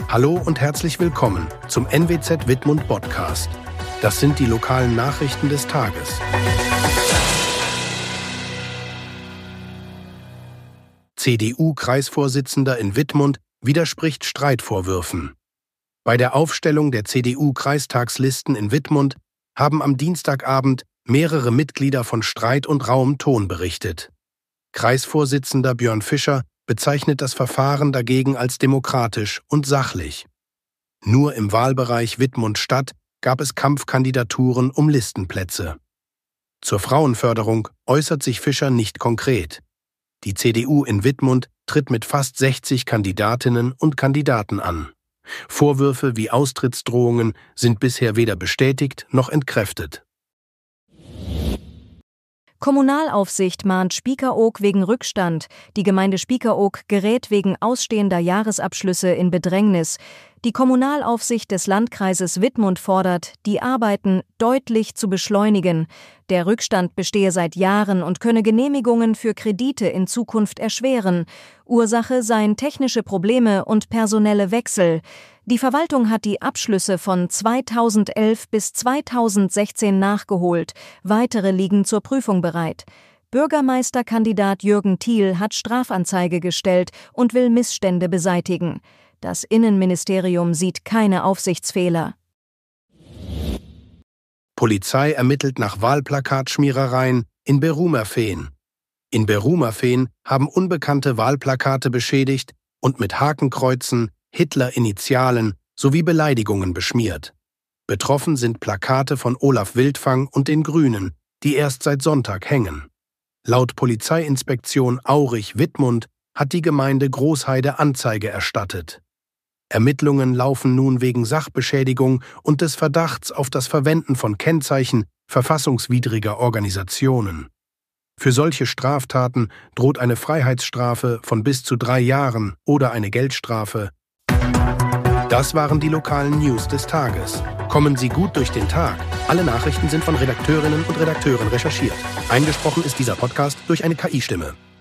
Hallo und herzlich willkommen zum NWZ Wittmund Podcast. Das sind die lokalen Nachrichten des Tages. CDU-Kreisvorsitzender in Wittmund widerspricht Streitvorwürfen. Bei der Aufstellung der CDU-Kreistagslisten in Wittmund haben am Dienstagabend mehrere Mitglieder von Streit und rauem Ton berichtet. Kreisvorsitzender Björn Fischer bezeichnet das Verfahren dagegen als demokratisch und sachlich. Nur im Wahlbereich Wittmund-Stadt gab es Kampfkandidaturen um Listenplätze. Zur Frauenförderung äußert sich Fischer nicht konkret. Die CDU in Wittmund tritt mit fast 60 Kandidatinnen und Kandidaten an. Vorwürfe wie Austrittsdrohungen sind bisher weder bestätigt noch entkräftet. Kommunalaufsicht mahnt Spiekeroog wegen Rückstand. Die Gemeinde Spiekeroog gerät wegen ausstehender Jahresabschlüsse in Bedrängnis. Die Kommunalaufsicht des Landkreises Wittmund fordert, die Arbeiten deutlich zu beschleunigen. Der Rückstand bestehe seit Jahren und könne Genehmigungen für Kredite in Zukunft erschweren. Ursache seien technische Probleme und personelle Wechsel. Die Verwaltung hat die Abschlüsse von 2011 bis 2016 nachgeholt. Weitere liegen zur Prüfung bereit. Bürgermeisterkandidat Jürgen Thiel hat Strafanzeige gestellt und will Missstände beseitigen. Das Innenministerium sieht keine Aufsichtsfehler. Polizei ermittelt nach Wahlplakatschmierereien in Berumerveen. In Berumerveen haben Unbekannte Wahlplakate beschädigt und mit Hakenkreuzen, Hitler-Initialen sowie Beleidigungen beschmiert. Betroffen sind Plakate von Olaf Wildfang und den Grünen, die erst seit Sonntag hängen. Laut Polizeiinspektion Aurich-Wittmund hat die Gemeinde Großheide Anzeige erstattet. Ermittlungen laufen nun wegen Sachbeschädigung und des Verdachts auf das Verwenden von Kennzeichen verfassungswidriger Organisationen. Für solche Straftaten droht eine Freiheitsstrafe von bis zu 3 Jahren oder eine Geldstrafe. Das waren die lokalen News des Tages. Kommen Sie gut durch den Tag. Alle Nachrichten sind von Redakteurinnen und Redakteuren recherchiert. Eingesprochen ist dieser Podcast durch eine KI-Stimme.